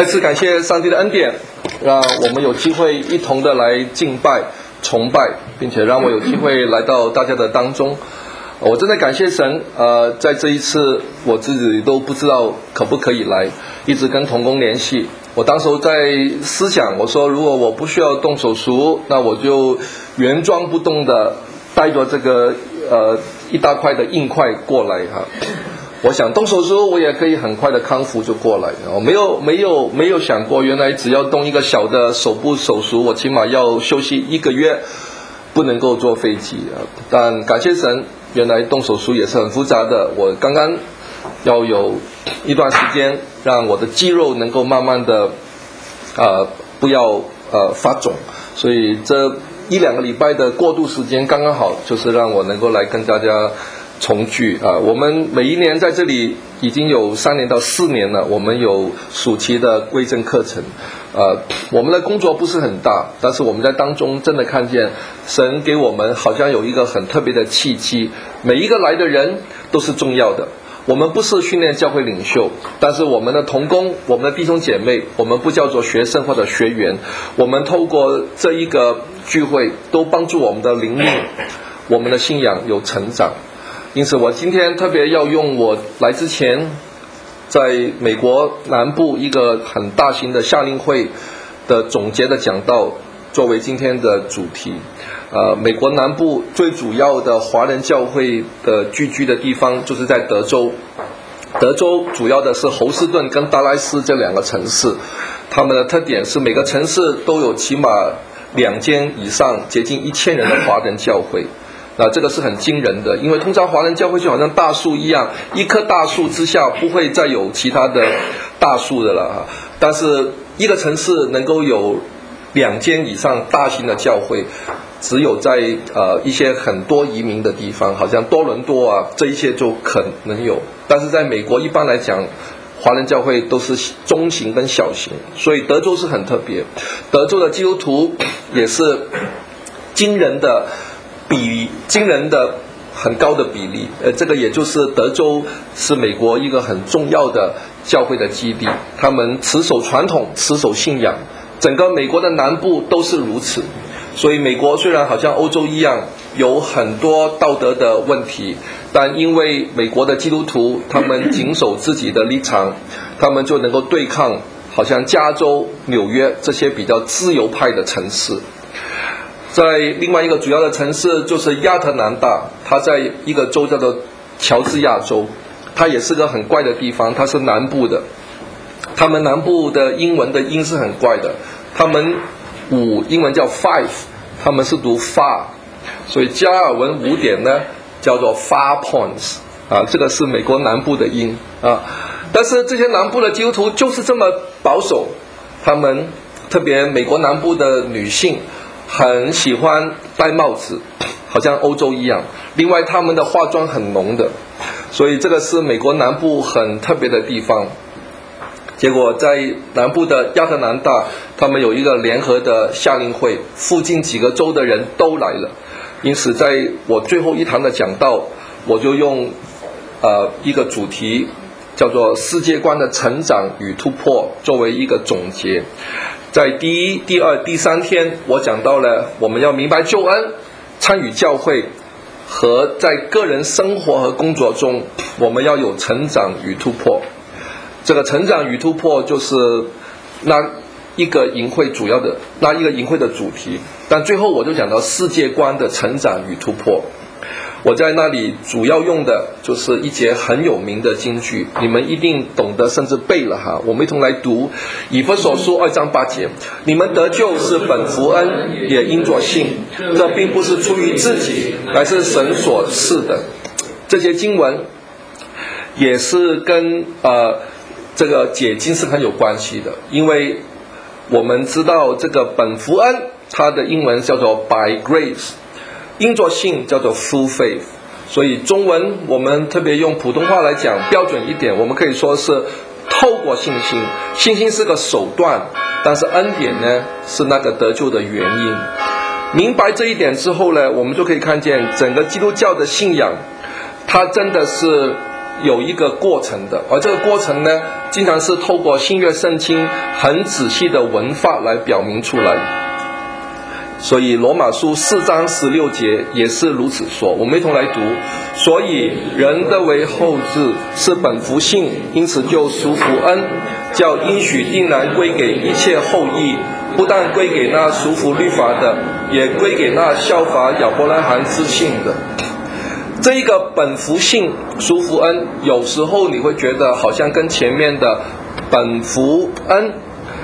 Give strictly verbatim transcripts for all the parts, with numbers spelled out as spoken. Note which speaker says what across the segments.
Speaker 1: 再次感谢上帝的恩典，让我们有机会一同的来敬拜、崇拜，并且让我有机会来到大家的当中。我真的感谢神，呃，在这一次我自己都不知道可不可以来，一直跟同工联系。我当时在思想，我说如果我不需要动手术，那我就原装不动的带着这个呃一大块的硬块过来哈。我想动手术，我也可以很快的康复就过来。我没有没有没有想过，原来只要动一个小的手部手术，我起码要休息一个月，不能够坐飞机啊。但感谢神，原来动手术也是很复杂的。我刚刚要有一段时间，让我的肌肉能够慢慢的呃不要呃发肿，所以这一两个礼拜的过渡时间刚刚好，就是让我能够来跟大家重聚啊！我们每一年在这里已经有三年到四年了，我们有暑期的归正课程。呃，我们的工作不是很大，但是我们在当中真的看见神给我们好像有一个很特别的契机，每一个来的人都是重要的。我们不是训练教会领袖，但是我们的同工，我们的弟兄姐妹，我们不叫做学生或者学员，我们透过这一个聚会都帮助我们的灵命，我们的信仰有成长。因此我今天特别要用我来之前在美国南部一个很大型的夏令会的总结的讲道作为今天的主题。呃，美国南部最主要的华人教会的聚居的地方就是在德州。德州主要的是侯斯顿跟达拉斯这两个城市，他们的特点是每个城市都有起码两间以上接近一千人的华人教会。那这个是很惊人的，因为通常华人教会就好像大树一样，一棵大树之下不会再有其他的大树的了。但是一个城市能够有两间以上大型的教会，只有在呃一些很多移民的地方，好像多伦多啊，这一些就可能有。但是在美国一般来讲，华人教会都是中型跟小型，所以德州是很特别。德州的基督徒也是惊人的比惊人的很高的比例，呃，这个也就是德州是美国一个很重要的教会的基地，他们持守传统，持守信仰，整个美国的南部都是如此。所以美国虽然好像欧洲一样有很多道德的问题，但因为美国的基督徒他们谨守自己的立场，他们就能够对抗好像加州、纽约这些比较自由派的城市。在另外一个主要的城市就是亚特兰大，它在一个州叫做乔治亚州，它也是个很怪的地方，它是南部的。他们南部的英文的音是很怪的，他们五英文叫 five， 他们是读 far， 所以加尔文五点呢叫做 far points 啊，这个是美国南部的音啊。但是这些南部的基督徒就是这么保守，他们特别美国南部的女性很喜欢戴帽子，好像欧洲一样。另外他们的化妆很浓的，所以这个是美国南部很特别的地方。结果在南部的亚特兰大，他们有一个联合的夏令会，附近几个州的人都来了。因此在我最后一堂的讲道，我就用呃一个主题叫做世界观的成长与突破作为一个总结。在第一、第二、第三天，我讲到了我们要明白救恩，参与教会，和在个人生活和工作中，我们要有成长与突破。这个成长与突破就是那一个营会主要的那一个营会的主题。但最后我就讲到世界观的成长与突破。我在那里主要用的就是一节很有名的金句，你们一定懂得甚至背了哈。我们一同来读以弗所书二章八节，你们得救是本福恩，也因着信，这并不是出于自己，乃是神所赐的。这些经文也是跟呃这个解经是很有关系的，因为我们知道这个本福恩它的英文叫做 by grace，因着信叫做 through faith， 所以中文我们特别用普通话来讲标准一点，我们可以说是透过信心，信心是个手段，但是恩典呢是那个得救的原因。明白这一点之后呢，我们就可以看见整个基督教的信仰，它真的是有一个过程的，而这个过程呢，经常是透过新约圣经很仔细的文法来表明出来。所以罗马书四章十六节也是如此说，我们一同来读。所以人的为后嗣是本乎信，因此就属乎恩，叫应许定然归给一切后裔，不但归给那属乎律法的，也归给那效法亚伯拉罕之信的。这一个本乎信属乎恩，有时候你会觉得好像跟前面的本乎恩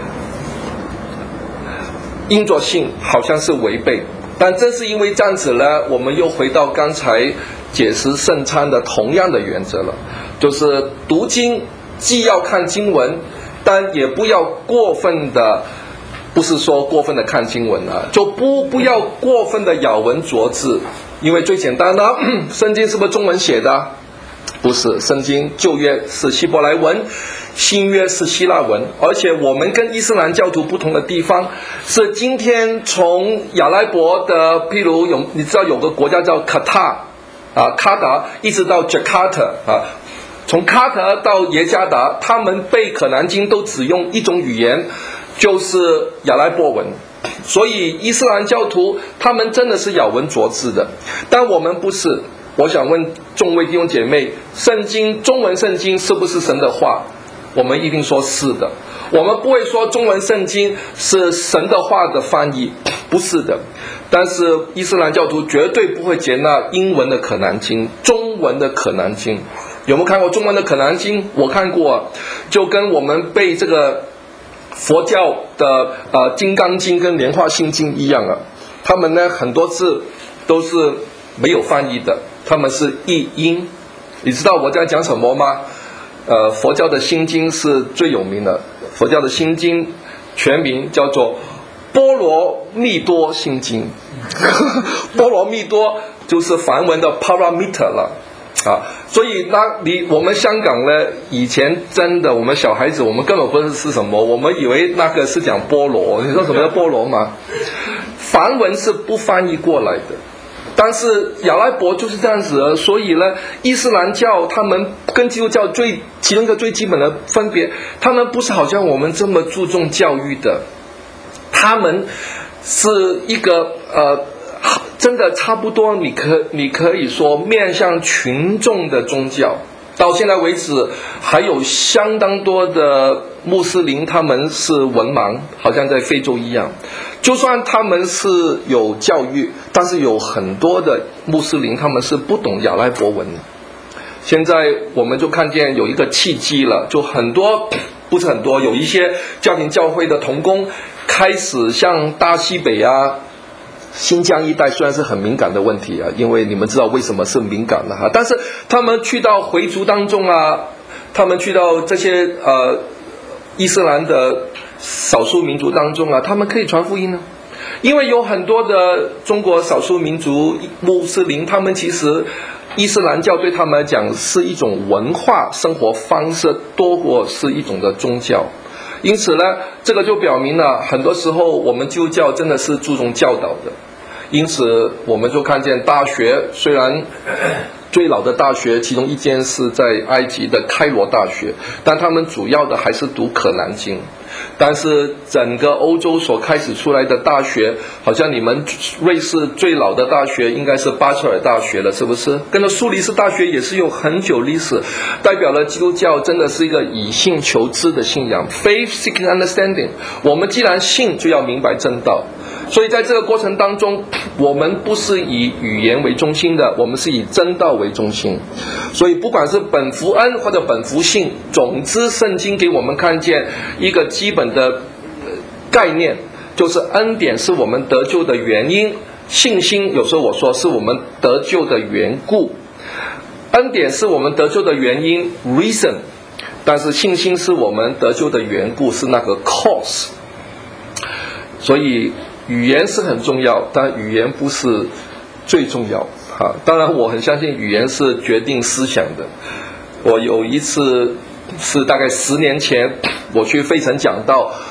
Speaker 1: 因着信好像是违背，但正是因为这样子呢，我们又回到刚才解释圣餐的同样的原则了，就是读经既要看经文，但也不要过分的，不是说过分的看经文啊，就不不要过分的咬文嚼字，因为最简单的，圣经是不是中文写的？不是，圣经旧约是希伯来文，新约是希腊文，而且我们跟伊斯兰教徒不同的地方是，今天从亚拉伯的，譬如有你知道有个国家叫卡塔啊，卡达一直到 Jakarta 啊，从卡塔到耶加达，他们背可兰经都只用一种语言，就是亚拉伯文。所以伊斯兰教徒他们真的是咬文嚼字的，但我们不是。我想问众位弟兄姐妹，圣经中文圣经是不是神的话？我们一定说是的。我们不会说中文圣经是神的话的翻译，不是的。但是伊斯兰教徒绝对不会接纳英文的可兰经，中文的可兰经。有没有看过中文的可兰经？我看过，就跟我们背这个佛教的呃金刚经跟莲花心经一样啊。他们呢很多字都是没有翻译的，他们是译音。你知道我在讲什么吗？呃，佛教的心经是最有名的，佛教的心经全名叫做波罗蜜多心经。波罗蜜多就是梵文的 Paramita 了啊，所以那你我们香港呢，以前真的我们小孩子我们根本不知道是什么，我们以为那个是讲菠萝。你说什么叫菠萝吗？梵文是不翻译过来的。但是亚拉伯就是这样子的，所以呢，伊斯兰教他们跟基督教最其中一个最基本的分别，他们不是好像我们这么注重教育的，他们是一个呃，真的差不多，你可你可以说面向群众的宗教。到现在为止，还有相当多的穆斯林他们是文盲，好像在非洲一样。就算他们是有教育，但是有很多的穆斯林他们是不懂亚拉伯文的。现在我们就看见有一个契机了，就很多不是很多，有一些家庭教会的同工开始像大西北啊、新疆一带，虽然是很敏感的问题啊，因为你们知道为什么是敏感的哈，但是他们去到回族当中啊，他们去到这些呃伊斯兰的少数民族当中啊，他们可以传福音呢。因为有很多的中国少数民族穆斯林，他们其实伊斯兰教对他们来讲是一种文化生活方式多过是一种的宗教。因此呢，这个就表明了很多时候我们基督教真的是注重教导的。因此我们就看见大学，虽然最老的大学其中一间是在埃及的开罗大学，但他们主要的还是读可兰经。但是整个欧洲所开始出来的大学，好像你们瑞士最老的大学应该是巴切尔大学了，是不是？跟着苏黎世大学也是有很久历史，代表了基督教真的是一个以信求知的信仰 ，faith seeking understanding。我们既然信，就要明白正道。所以在这个过程当中，我们不是以语言为中心的，我们是以真道为中心。所以不管是本福恩或者本福信，总之圣经给我们看见一个基本的概念，就是恩典是我们得救的原因，信心有时候我说是我们得救的缘故。恩典是我们得救的原因 reason， 但是信心是我们得救的缘故，是那个 cause。 所以语言是很重要，但语言不是最重要啊。当然我很相信语言是决定思想的。我有一次是大概十年前，我去费城讲道，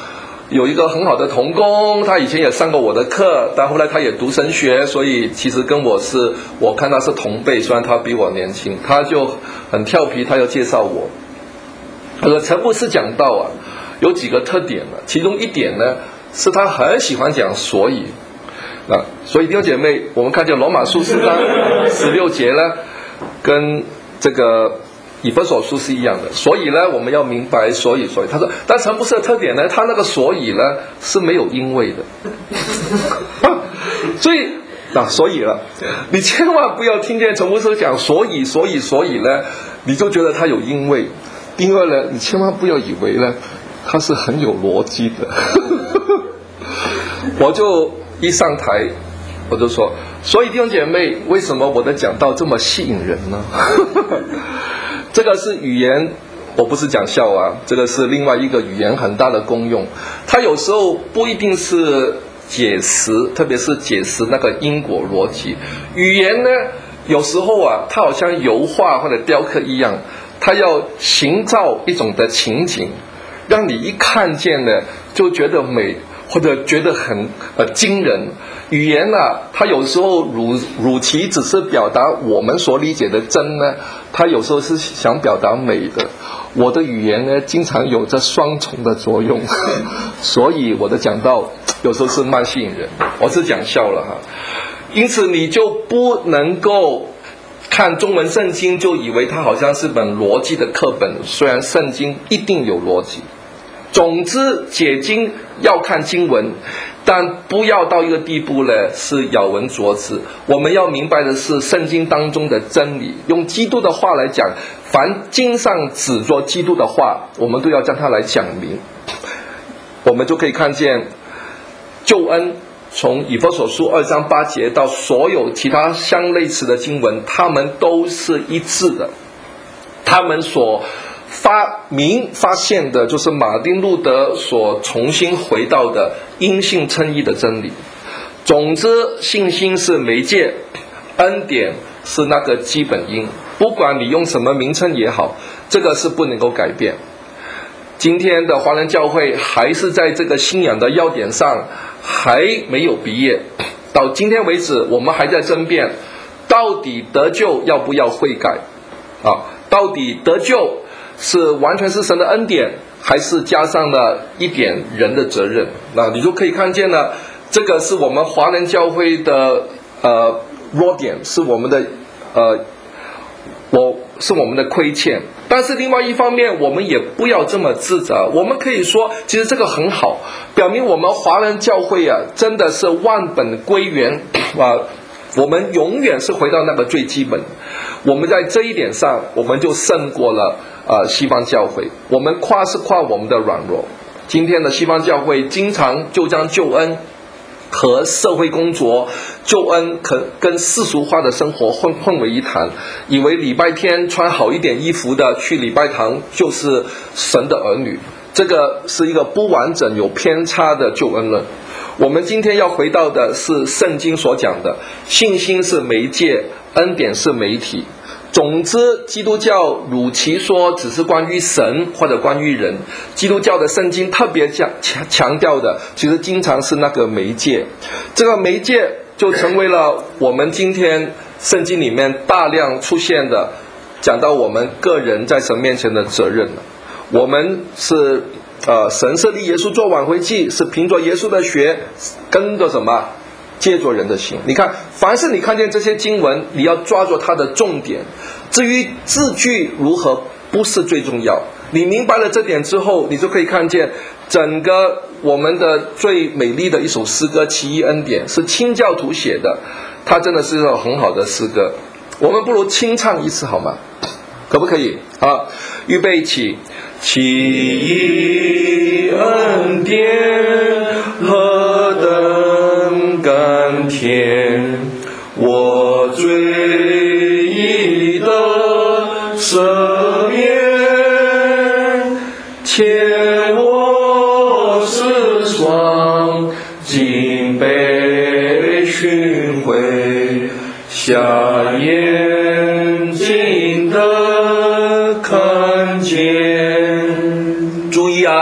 Speaker 1: 有一个很好的同工，他以前也上过我的课，但后来他也读神学，所以其实跟我是，我看他是同辈，虽然他比我年轻，他就很调皮，他要介绍我。他说陈牧师讲道啊，有几个特点呢，其中一点呢是他很喜欢讲所以。啊，所以弟兄姐妹，我们看见罗马书四章十六节呢，跟这个以弗所书是一样的。所以呢，我们要明白所以所以。他说，但陈牧师的特点呢，他那个所以呢是没有因为的。所以啊，所以了，你千万不要听见陈牧师讲所以所以所以呢，你就觉得他有因为，因为呢，你千万不要以为呢，他是很有逻辑的。我就一上台，我就说，所以弟兄姐妹，为什么我的讲道这么吸引人呢？这个是语言，我不是讲笑啊，这个是另外一个语言很大的功用。它有时候不一定是解释，特别是解释那个因果逻辑。语言呢，有时候啊，它好像油画或者雕刻一样，它要形造一种的情景，让你一看见呢，就觉得美。或者觉得很呃惊人。语言啊，它有时候如如其只是表达我们所理解的真呢，它有时候是想表达美的。我的语言呢，经常有着双重的作用，所以我的讲道有时候是蛮吸引人。我是讲笑了哈，因此你就不能够看中文圣经就以为它好像是本逻辑的课本，虽然圣经一定有逻辑。总之解经要看经文，但不要到一个地步呢是咬文嚼字。我们要明白的是圣经当中的真理，用基督的话来讲，凡经上指着基督的话，我们都要将它来讲明。我们就可以看见救恩，从以弗所书二章八节到所有其他相类似的经文，他们都是一致的。他们所发明发现的就是马丁路德所重新回到的因信称义的真理。总之，信心是媒介，恩典是那个基本因，不管你用什么名称也好，这个是不能够改变。今天的华人教会还是在这个信仰的要点上还没有毕业，到今天为止我们还在争辩，到底得救要不要悔改啊？到底得救是完全是神的恩典，还是加上了一点人的责任？那你就可以看见了，这个是我们华人教会的呃弱点，是我们的呃我是我们的亏欠。但是另外一方面，我们也不要这么自责，我们可以说其实这个很好，表明我们华人教会啊真的是万本归元啊，我们永远是回到那个最基本。我们在这一点上我们就胜过了呃西方教会。我们夸是夸我们的软弱。今天的西方教会经常就将救恩和社会工作、救恩跟世俗化的生活混混为一谈，以为礼拜天穿好一点衣服的去礼拜堂就是神的儿女。这个是一个不完整有偏差的救恩论。我们今天要回到的是圣经所讲的，信心是媒介，恩典是媒体。总之，基督教如其说只是关于神或者关于人，基督教的圣经特别强强调的其实经常是那个媒介。这个媒介就成为了我们今天圣经里面大量出现的讲到我们个人在神面前的责任。我们是呃，神设立耶稣做挽回祭，是凭着耶稣的血，跟着什么？借着人的心。你看，凡是你看见这些经文，你要抓住它的重点。至于字句如何，不是最重要。你明白了这点之后，你就可以看见整个我们的最美丽的一首诗歌《奇异恩典》，是清教徒写的，它真的是一首很好的诗歌。我们不如清唱一次好吗？可不可以？好，预备起。奇异恩典何等甘甜，我罪已得赦免，且我世双竟被寻回，瞎眼睛的看见。注意啊，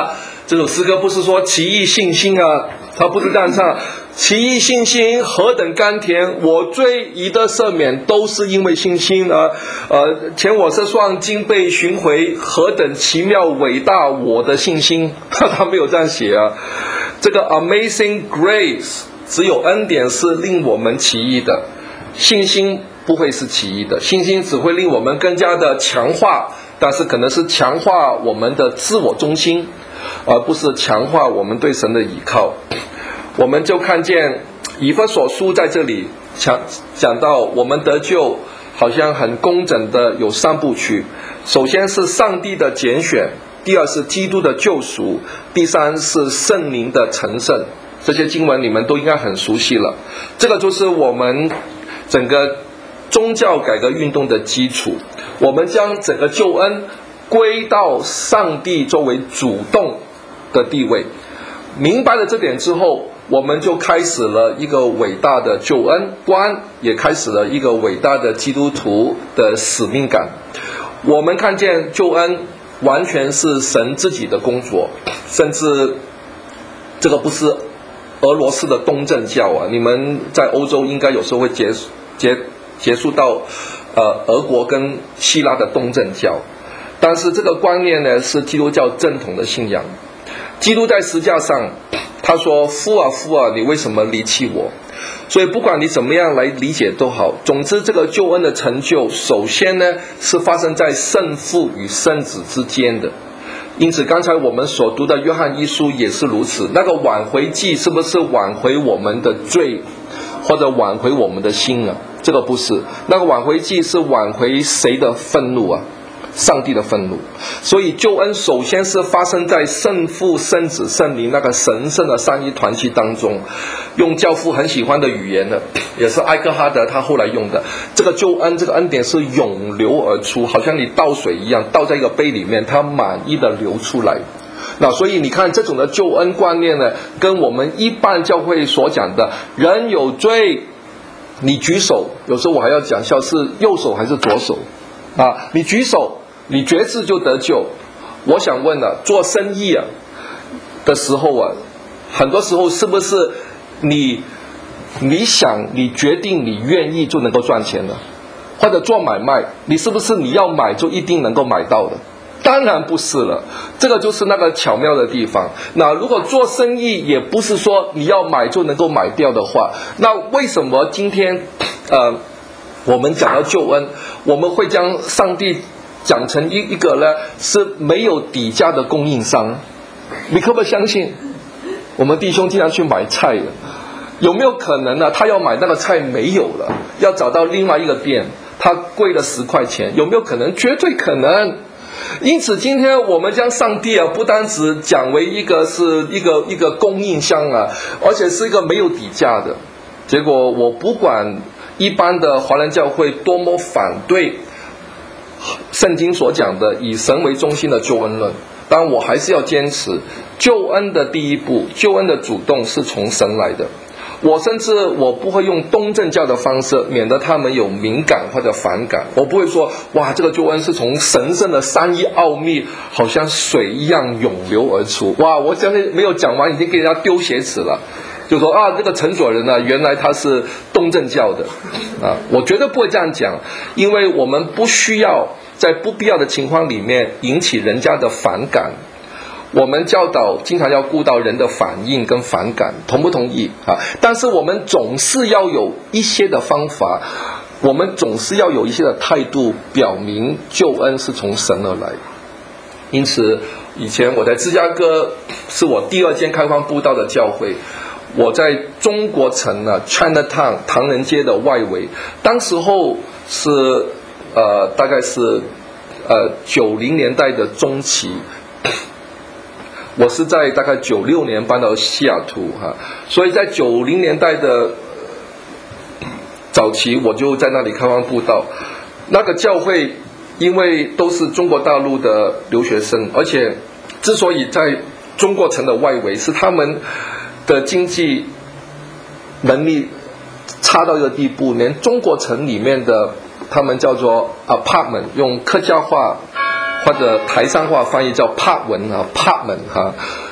Speaker 1: 这首诗歌不是说奇异信心啊，他不是这样唱。奇异信心何等甘甜，我罪已得赦免，都是因为信心啊！呃，前我是双经被寻回，何等奇妙伟大我的信心，他没有这样写啊。这个 Amazing Grace 只有恩典是令我们奇异的，信心不会是奇异的，信心只会令我们更加的强化，但是可能是强化我们的自我中心，而不是强化我们对神的倚靠。我们就看见以弗所书在这里讲讲到我们得救好像很工整的有三部曲，首先是上帝的拣选，第二是基督的救赎，第三是圣灵的成圣。这些经文你们都应该很熟悉了，这个就是我们整个宗教改革运动的基础。我们将整个救恩归到上帝作为主动的地位，明白了这点之后，我们就开始了一个伟大的救恩观，也开始了一个伟大的基督徒的使命感。我们看见救恩完全是神自己的工作，甚至这个不是俄罗斯的东正教啊，你们在欧洲应该有时候会接接接触到呃俄国跟希腊的东正教，但是这个观念呢是基督教正统的信仰。基督在十字架上他说，父啊父啊，你为什么离弃我？所以不管你怎么样来理解都好，总之这个救恩的成就首先呢是发生在圣父与圣子之间的。因此刚才我们所读的约翰一书也是如此，那个挽回祭是不是挽回我们的罪，或者挽回我们的心啊？这个不是，那个挽回祭是挽回谁的愤怒啊？上帝的愤怒。所以救恩首先是发生在圣父圣子圣灵那个神圣的三一团契当中。用教父很喜欢的语言呢，也是艾克哈德他后来用的，这个救恩这个恩典是涌流而出，好像你倒水一样，倒在一个杯里面，它满意的流出来。那所以你看这种的救恩观念呢，跟我们一般教会所讲的人有罪你举手，有时候我还要讲笑是右手还是左手啊？你举手你决志就得救。我想问了、啊，做生意啊的时候啊，很多时候是不是你你想你决定你愿意就能够赚钱了？或者做买卖，你是不是你要买就一定能够买到的？当然不是了，这个就是那个巧妙的地方。那如果做生意也不是说你要买就能够买掉的话，那为什么今天呃我们讲到救恩，我们会将上帝讲成一一个呢是没有底价的供应商？你可不可以相信？我们弟兄经常去买菜了，有没有可能呢？他要买那个菜没有了，要找到另外一个店，他贵了十块钱，有没有可能？绝对可能。因此今天我们将上帝啊不单只讲为一个是一个一个供应商啊，而且是一个没有底价的。结果我不管一般的华人教会多么反对圣经所讲的以神为中心的救恩论，但我还是要坚持救恩的第一步，救恩的主动是从神来的。我甚至我不会用东正教的方式，免得他们有敏感或者反感。我不会说哇，这个救恩是从神圣的三一奥秘好像水一样涌流而出。哇，我相信没有讲完已经给人家丢鞋子了，就说啊，这个陈佐人呢、啊，原来他是东正教的啊，我绝对不会这样讲，因为我们不需要在不必要的情况里面引起人家的反感。我们教导经常要顾到人的反应跟反感，同不同意啊？但是我们总是要有一些的方法，我们总是要有一些的态度，表明救恩是从神而来。因此，以前我在芝加哥是我第二间开荒布道的教会，我在中国城呢 Chinatown 唐人街的外围，当时候是呃大概是呃九零年代的中期。我是在大概九六年搬到西雅图哈，所以在九零年代的早期，我就在那里开荒布道。那个教会因为都是中国大陆的留学生，而且之所以在中国城的外围，是他们的经济能力差到一个地步，连中国城里面的他们叫做 apartment， 用客家话或者台山话翻译叫帕文啊，帕门哈，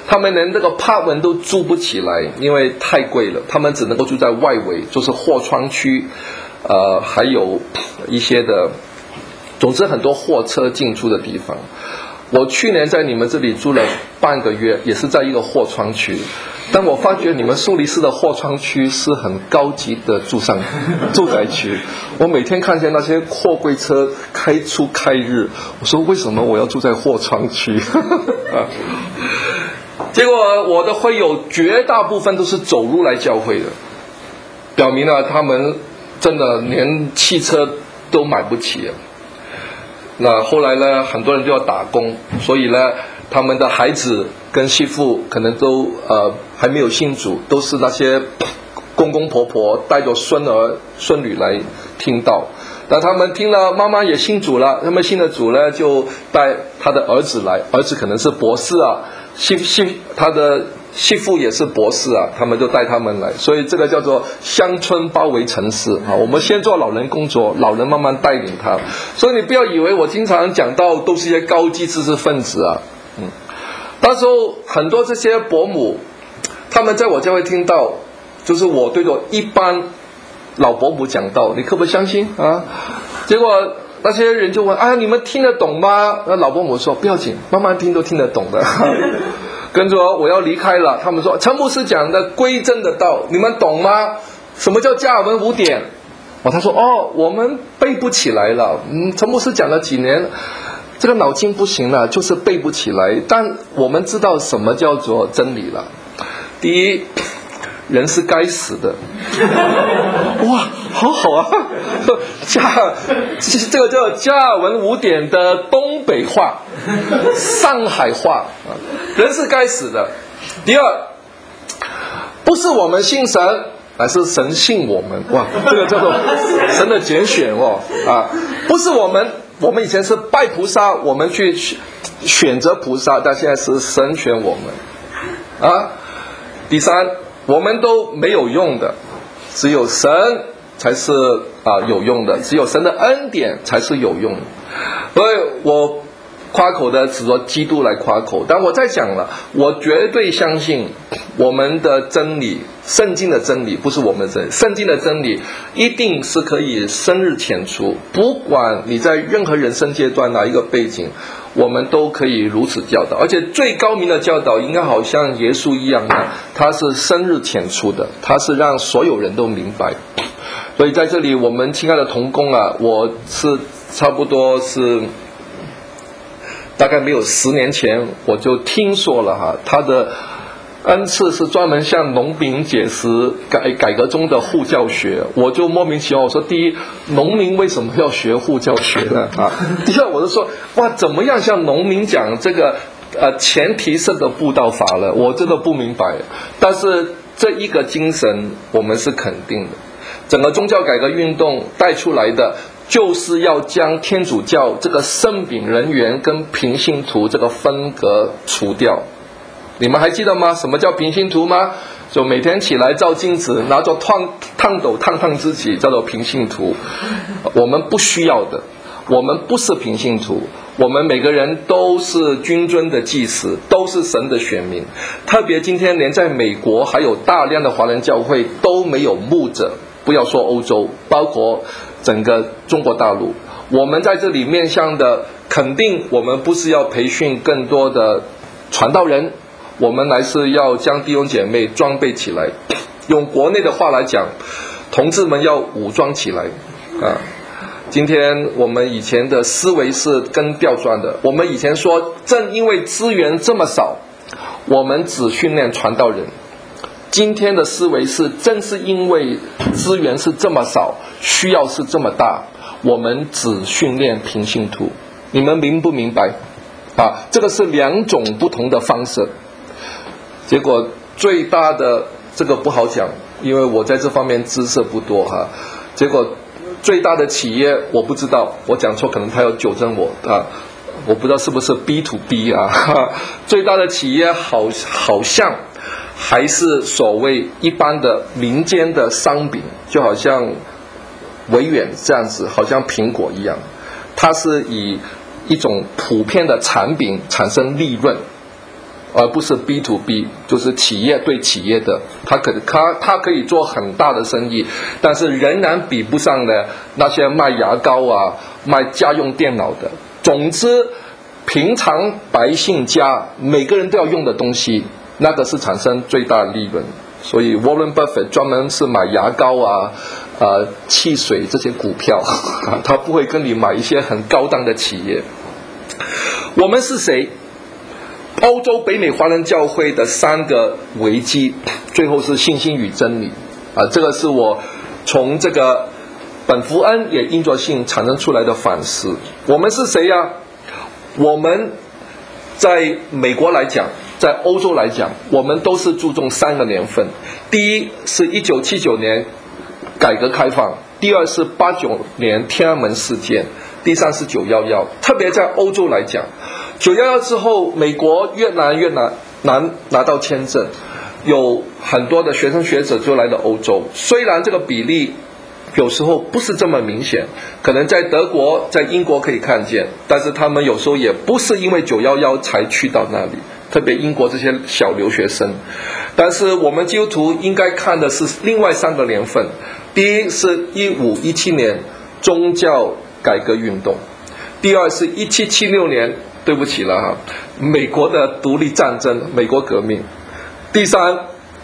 Speaker 1: 他们连这个帕文都租不起来，因为太贵了，他们只能够住在外围，就是货仓区，呃，还有一些的，总之很多货车进出的地方。我去年在你们这里住了半个月，也是在一个货仓区，但我发觉你们苏黎世的货仓区是很高级的住上住宅区。我每天看见那些货柜车开出开日，我说为什么我要住在货仓区？结果我的会友绝大部分都是走路来教会的，表明了他们真的连汽车都买不起。那后来呢，很多人就要打工，所以呢，他们的孩子跟媳妇可能都呃还没有信主，都是那些公公婆婆带着孙儿孙女来听道。那他们听了，妈妈也信主了，他们信了主呢，就带他的儿子来，儿子可能是博士啊，媳媳他的媳妇也是博士啊，他们就带他们来，所以这个叫做乡村包围城市啊。我们先做老人工作，老人慢慢带领他。所以你不要以为我经常讲到都是一些高级知识分子啊，嗯，那时候很多这些伯母，他们在我教会听到，就是我对着一般老伯母讲道，你可不可以相信啊？结果那些人就问啊，你们听得懂吗？那老伯母说不要紧，慢慢听都听得懂的。跟着我要离开了，他们说陈牧师讲的归正的道，你们懂吗？什么叫加尔文五典？哦，他说哦，我们背不起来了。嗯，陈牧师讲了几年，这个脑筋不行了，就是背不起来。但我们知道什么叫做真理了。第一，人是该死的。哇，好好啊！加这个叫加尔文五典的东北话、上海话，人是该死的。第二，不是我们信神，而是神信我们。哇，这个叫做神的拣选哦啊！不是我们，我们以前是拜菩萨，我们去选择菩萨，但现在是神选我们啊。第三，我们都没有用的，只有神才是啊、呃、有用的，只有神的恩典才是有用的。所以我夸口的只说基督来夸口，但我在讲了，我绝对相信我们的真理，圣经的真理不是我们的真理，圣经的真理一定是可以深入浅出，不管你在任何人生阶段哪一个背景，我们都可以如此教导。而且最高明的教导应该好像耶稣一样的，他是深入浅出的，他是让所有人都明白。所以在这里我们亲爱的同工啊，我是差不多是大概没有十年前我就听说了哈，他的恩赐是专门向农民解释改改革中的护教学。我就莫名其妙，我说第一，农民为什么要学护教学呢？啊，第二，我就说哇，怎么样向农民讲这个呃前提式的布道法了？我真的不明白。但是这一个精神我们是肯定的，整个宗教改革运动带出来的，就是要将天主教这个圣饼人员跟平信徒这个分隔除掉。你们还记得吗？什么叫平信徒吗？就每天起来照镜子，拿着烫烫斗烫烫自己，叫做平信徒。我们不需要的，我们不是平信徒，我们每个人都是君尊的祭司，都是神的选民。特别今天连在美国还有大量的华人教会都没有牧者，不要说欧洲，包括整个中国大陆，我们在这里面向的肯定，我们不是要培训更多的传道人，我们来是要将弟兄姐妹装备起来。用国内的话来讲，同志们要武装起来啊！今天我们以前的思维是更调转的，我们以前说正因为资源这么少，我们只训练传道人。今天的思维是正是因为资源是这么少，需要是这么大，我们只训练平信徒。你们明不明白啊？这个是两种不同的方式。结果最大的这个不好讲，因为我在这方面知识不多哈。结果最大的企业我不知道，我讲错可能他要纠正我啊，我不知道是不是 B to B 啊。最大的企业好好像还是所谓一般的民间的商品，就好像微软这样子，好像苹果一样，它是以一种普遍的产品产生利润而不是 B to B， 就是企业对企业的，它可它它可以做很大的生意，但是仍然比不上呢那些卖牙膏啊、卖家用电脑的。总之，平常百姓家每个人都要用的东西，那个是产生最大利润。所以 Warren Buffett 专门是买牙膏啊、呃汽水这些股票，他不会跟你买一些很高档的企业。我们是谁？欧洲北美华人教会的三个危机，最后是信心与真理啊，这个是我从这个本福恩也因着信产生出来的反思。我们是谁呀？我们在美国来讲，在欧洲来讲，我们都是注重三个年份。第一是一九七九年改革开放，第二是八九年天安门事件，第三是九一一。特别在欧洲来讲，九一一之后，美国越难越难难拿到签证，有很多的学生学者就来到欧洲。虽然这个比例有时候不是这么明显，可能在德国、在英国可以看见，但是他们有时候也不是因为九一一才去到那里，特别英国这些小留学生。但是我们基督徒应该看的是另外三个年份，第一是一五一七年宗教改革运动，第二是一七七六年，对不起了哈，美国的独立战争，美国革命，第三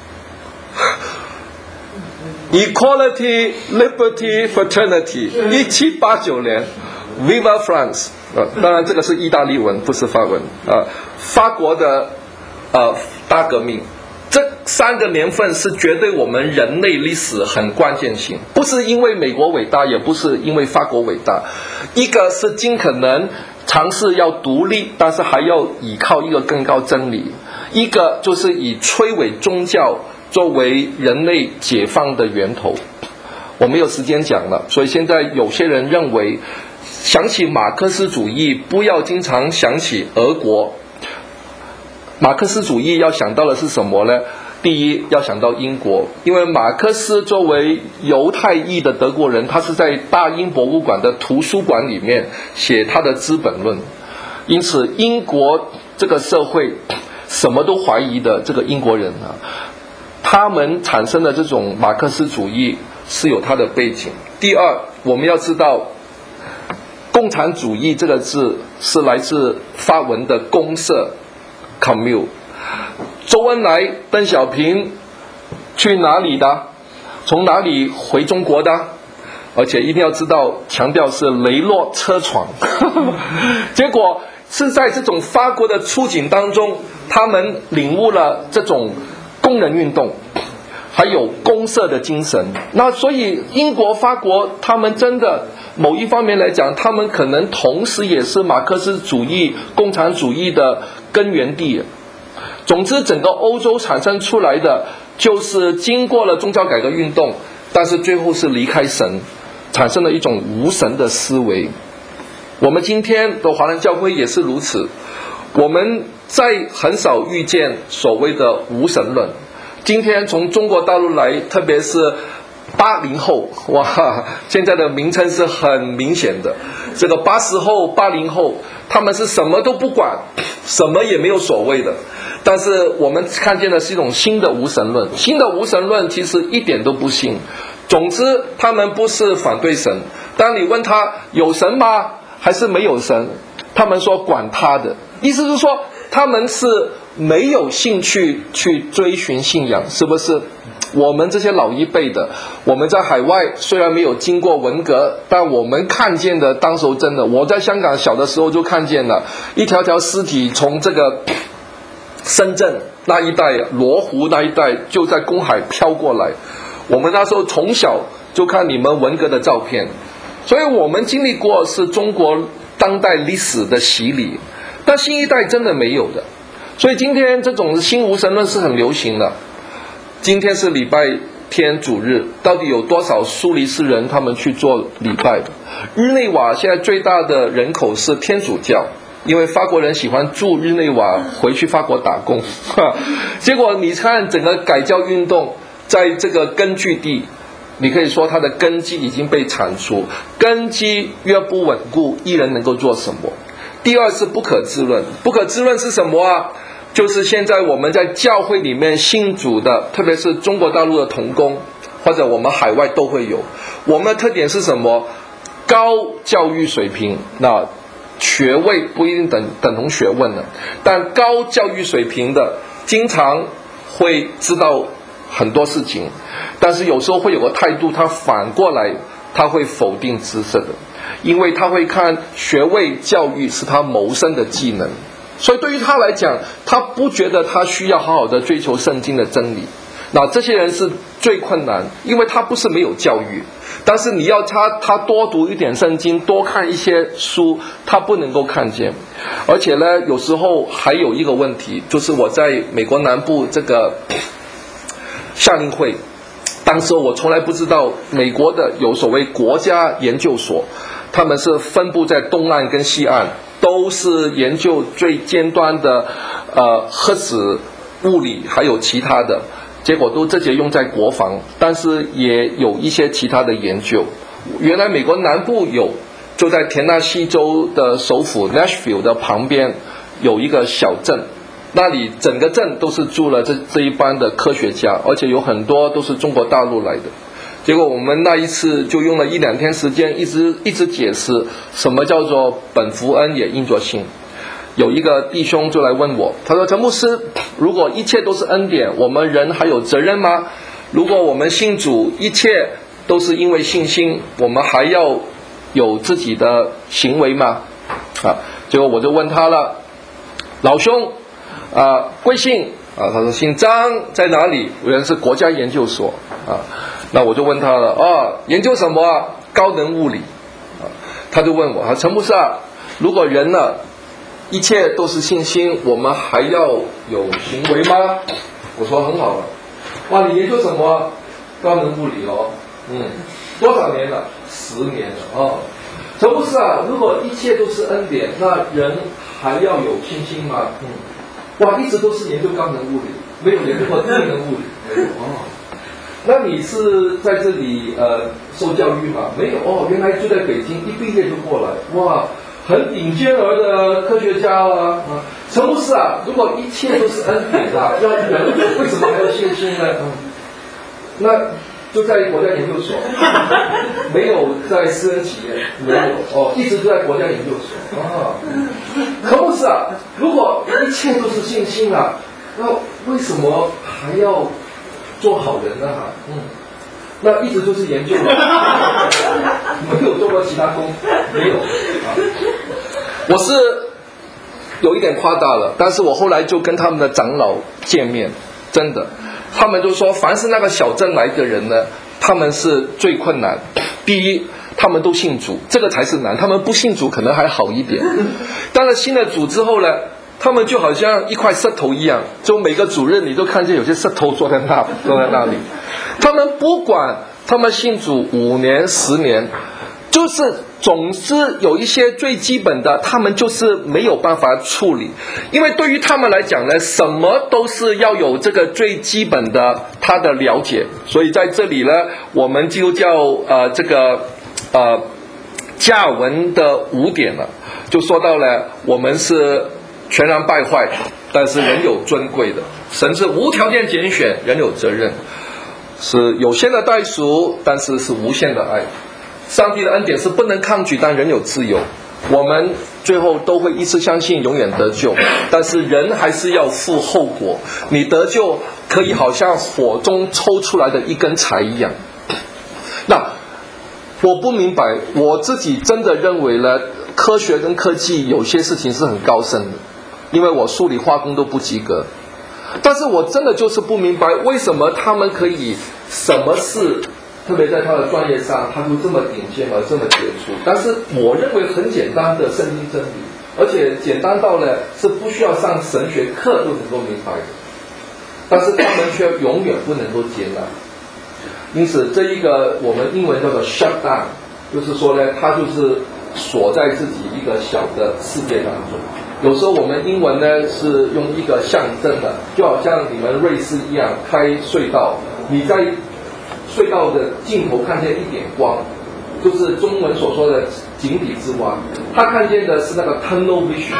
Speaker 1: Equality, Liberty, Fraternity， 一七八九年 Viva France， 呃，当然这个是意大利文，不是法文啊、呃。法国的呃大革命，这三个年份是绝对我们人类历史很关键性，不是因为美国伟大，也不是因为法国伟大，一个是尽可能尝试要独立，但是还要依靠一个更高真理，一个就是以摧毁宗教作为人类解放的源头。我没有时间讲了，所以现在有些人认为想起马克思主义不要经常想起俄国，马克思主义要想到的是什么呢？第一要想到英国，因为马克思作为犹太裔的德国人，他是在大英博物馆的图书馆里面写他的《资本论》，因此英国这个社会什么都怀疑的这个英国人啊，他们产生的这种马克思主义是有它的背景。第二，我们要知道共产主义这个字是来自法文的公社 commune。 周恩来、邓小平去哪里的？从哪里回中国的？而且一定要知道，强调是雷诺车床结果是在这种法国的处境当中，他们领悟了这种工人运动还有公社的精神。那所以英国、法国他们真的某一方面来讲，他们可能同时也是马克思主义、共产主义的根源地。总之整个欧洲产生出来的就是经过了宗教改革运动，但是最后是离开神，产生了一种无神的思维。我们今天的华人教会也是如此，我们在很少遇见所谓的无神论。今天从中国大陆来，特别是八零后，哇，现在的名称是很明显的，这个八十后、八零后，他们是什么都不管，什么也没有所谓的。但是我们看见的是一种新的无神论，新的无神论其实一点都不信。总之他们不是反对神，当你问他有神吗还是没有神，他们说管他的，意思是说他们是没有兴趣去追寻信仰，是不是？我们这些老一辈的，我们在海外虽然没有经过文革，但我们看见的当时候真的，我在香港小的时候就看见了一条条尸体从这个深圳那一带、罗湖那一带就在公海飘过来，我们那时候从小就看你们文革的照片，所以我们经历过是中国当代历史的洗礼，但新一代真的没有的。所以今天这种新无神论是很流行的。今天是礼拜天主日，到底有多少苏黎世人他们去做礼拜的？日内瓦现在最大的人口是天主教，因为法国人喜欢住日内瓦，回去法国打工结果你看整个改教运动在这个根据地，你可以说它的根基已经被铲除，根基越不稳固，一人能够做什么？第二是不可知论。不可知论是什么啊？ 就是现在我们在教会里面信主的，特别是中国大陆的同工，或者我们海外都会有。我们的特点是什么？高教育水平，那学位不一定等等同学问的，但高教育水平的经常会知道很多事情，但是有时候会有个态度，他反过来他会否定知识的，因为他会看学位教育是他谋生的技能，所以对于他来讲，他不觉得他需要好好的追求圣经的真理。那这些人是最困难，因为他不是没有教育，但是你要他他多读一点圣经，多看一些书，他不能够看见。而且呢，有时候还有一个问题，就是我在美国南部这个夏令会，当时我从来不知道美国的有所谓国家研究所，他们是分布在东岸跟西岸，都是研究最尖端的呃核子物理还有其他的，结果都直接用在国防，但是也有一些其他的研究。原来美国南部有，就在田纳西州的首府 Nashville 的旁边有一个小镇，那里整个镇都是住了这这一班的科学家，而且有很多都是中国大陆来的。结果我们那一次就用了一两天时间，一直一直解释什么叫做本福恩也因着信。有一个弟兄就来问我，他说：“陈牧师，如果一切都是恩典，我们人还有责任吗？如果我们信主，一切都是因为信心，我们还要有自己的行为吗？”啊，结果我就问他了，老兄，啊，贵姓？啊，他说姓张，在哪里？原来是国家研究所啊。那我就问他了，啊，研究什么啊？高能物理。啊，他就问我，啊，陈牧师啊，如果人呢？一切都是信心，我们还要有行为吗？我说很好了。哇，你研究什么？高能物理哦。嗯，多少年了？十年了哦。陈牧师啊，如果一切都是恩典，那人还要有信心吗？嗯。哇，一直都是研究高能物理，没有研究过低能物理。没有哦。那你是在这里呃受教育吗？没有哦，原来就在北京，一毕业就过来。哇。很顶尖儿的科学家啊，啊，陈牧师啊，如果一切都是恩典啊，那人为什么还有信心呢？嗯，那就在国家研究所，没有在私人企业，没有哦，一直都在国家研究所啊。陈牧师啊，如果一切都是信心啊，那为什么还要做好人呢？嗯。那一直就是研究了，没有做过其他工，没有啊。我是有一点夸大了，但是我后来就跟他们的长老见面，真的，他们就说，凡是那个小镇来的人呢，他们是最困难。第一，他们都信主，这个才是难，他们不信主可能还好一点。当然信了主之后呢，他们就好像一块石头一样，就每个主任你都看见有些石头坐在那坐在那里。他们不管他们信主五年十年，就是总是有一些最基本的，他们就是没有办法处理。因为对于他们来讲呢，什么都是要有这个最基本的他的了解。所以在这里呢，我们基督教呃这个呃加尔文的五点呢，就说到了我们是全然败坏，但是人有尊贵的。神是无条件拣选，人有责任。是有限的代赎，但是是无限的爱。上帝的恩典是不能抗拒，但人有自由。我们最后都会一次相信，永远得救，但是人还是要负后果。你得救可以好像火中抽出来的一根柴一样。那我不明白，我自己真的认为呢，科学跟科技有些事情是很高深的，因为我数理化工都不及格。但是我真的就是不明白，为什么他们可以什么事，特别在他的专业上，他都这么顶尖而这么杰出。但是我认为很简单的圣经真理，而且简单到了是不需要上神学课都能够明白的，但是他们却永远不能够接纳。因此这一个我们英文叫做 shut down， 就是说呢，他就是锁在自己一个小的世界当中。有时候我们英文呢是用一个象征的，就好像你们瑞士一样开隧道，你在隧道的尽头看见一点光，就是中文所说的井底之蛙。他看见的是那个 tunnel vision，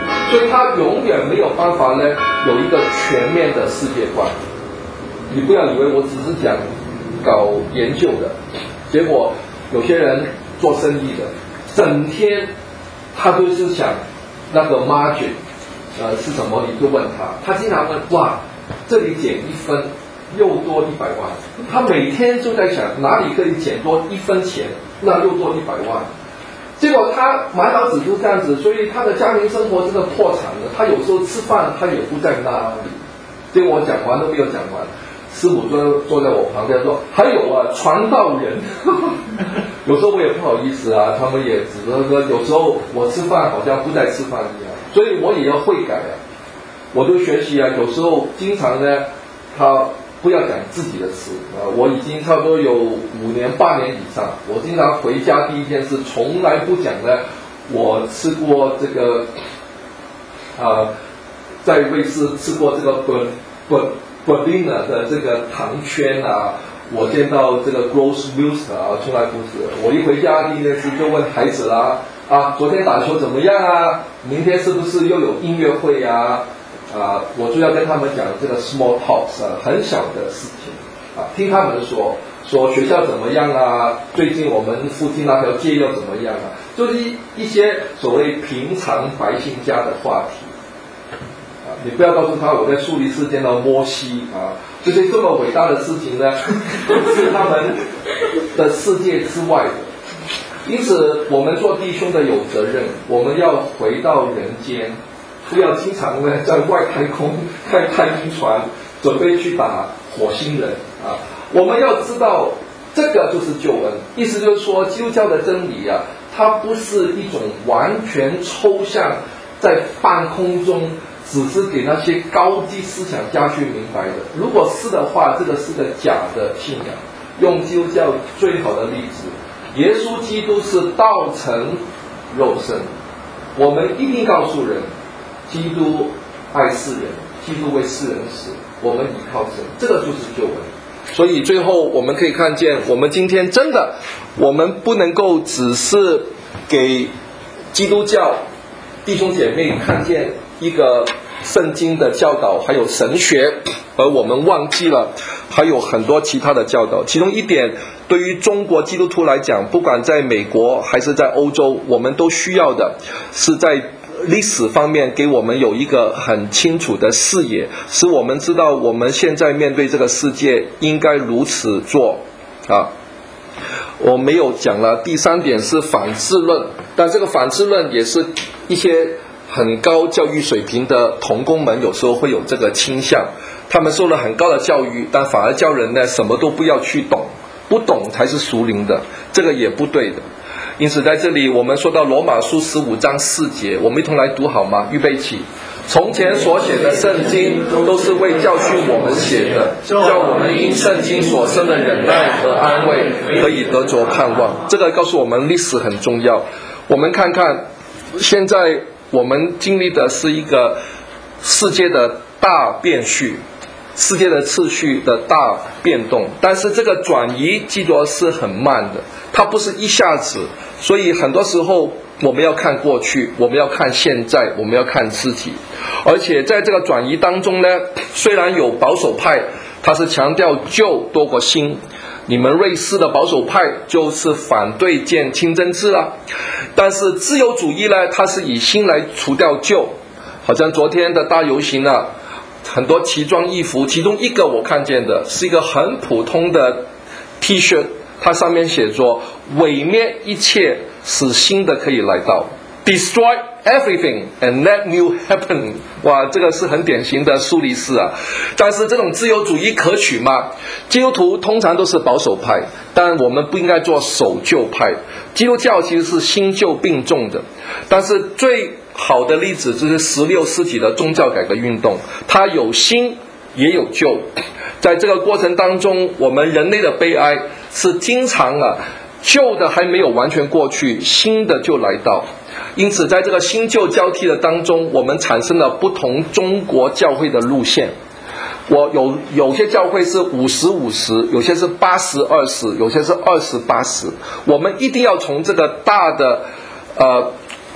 Speaker 1: 所以他永远没有办法呢有一个全面的世界观。你不要以为我只是讲搞研究的，结果有些人做生意的，整天他都是想那个 margin， 呃是什么？你就问他，他经常问，哇，这里减一分又多一百万，他每天就在想哪里可以减多一分钱，那又多一百万。结果他满脑子就这样子，所以他的家庭生活真的破产了。他有时候吃饭他也不在那里。结果我讲完都没有讲完，师母坐坐在我旁边说：“还有啊，传道人。”有时候我也不好意思啊，他们也只是说，有时候我吃饭好像不在吃饭一样，所以我也要会改啊。我都学习啊，有时候经常呢，他不要讲自己的事啊。我已经差不多有五年八年以上，我经常回家第一件事从来不讲呢，我吃过这个啊，在瑞士吃过这个本本。Berliner 的这个糖圈啊，我见到这个 Grossmüster 啊，从来不是。我一回家第一件事就问孩子啦，啊，昨天打球怎么样啊？明天是不是又有音乐会啊？啊，我就要跟他们讲这个 small talks 啊，很小的事情啊，听他们说说学校怎么样啊？最近我们附近那条街又怎么样啊？就是一一些所谓平常百姓家的话题。你不要告诉他我在苏黎世见到摩西啊，这些这么伟大的事情呢，是他们的世界之外的。因此，我们做弟兄的有责任，我们要回到人间，不要经常呢在外太空开太空船，准备去打火星人啊。我们要知道，这个就是救恩。意思就是说，基督教的真理啊，它不是一种完全抽象，在半空中。只是给那些高级思想家去明白的。如果是的话，这个是个假的信仰。用基督教最好的例子，耶稣基督是道成肉身。我们一定告诉人，基督爱世人，基督为世人死，我们依靠神，这个就是救恩。所以最后我们可以看见，我们今天真的，我们不能够只是给基督教弟兄姐妹看见一个圣经的教导，还有神学，而我们忘记了还有很多其他的教导。其中一点，对于中国基督徒来讲，不管在美国还是在欧洲，我们都需要的是在历史方面给我们有一个很清楚的视野，使我们知道我们现在面对这个世界应该如此做啊。我没有讲了，第三点是反智论，但这个反智论也是一些很高教育水平的同工们有时候会有这个倾向，他们受了很高的教育，但反而教人呢什么都不要去懂，不懂才是属灵的，这个也不对的。因此在这里我们说到罗马书十五章四节，我们一同来读好吗？预备起。从前所写的圣经都是为教训我们写的，叫我们因圣经所生的忍耐和安慰可以得着盼望。这个告诉我们历史很重要。我们看看现在我们经历的是一个世界的大变序，世界的次序的大变动，但是这个转移记住是很慢的，它不是一下子，所以很多时候我们要看过去，我们要看现在，我们要看自己。而且在这个转移当中呢，虽然有保守派，他是强调旧多过新，你们瑞士的保守派就是反对建清真寺啦，但是自由主义呢，它是以新来除掉旧。好像昨天的大游行啊，很多奇装异服，其中一个我看见的是一个很普通的 T 恤，它上面写着毁灭一切，使新的可以来到， Destroy everything and let new happen。 哇，这个是很典型的苏黎世啊。但是这种自由主义可取吗？基督徒通常都是保守派，但我们不应该做守旧派。基督教其实是新旧并重的，但是最好的例子就是十六世纪的宗教改革运动，它有新也有旧。在这个过程当中，我们人类的悲哀是经常啊，旧的还没有完全过去，新的就来到。因此在这个新旧交替的当中，我们产生了不同中国教会的路线。我有有些教会是五十五十，有些是八十二十，有些是二十八十。我们一定要从这个大的呃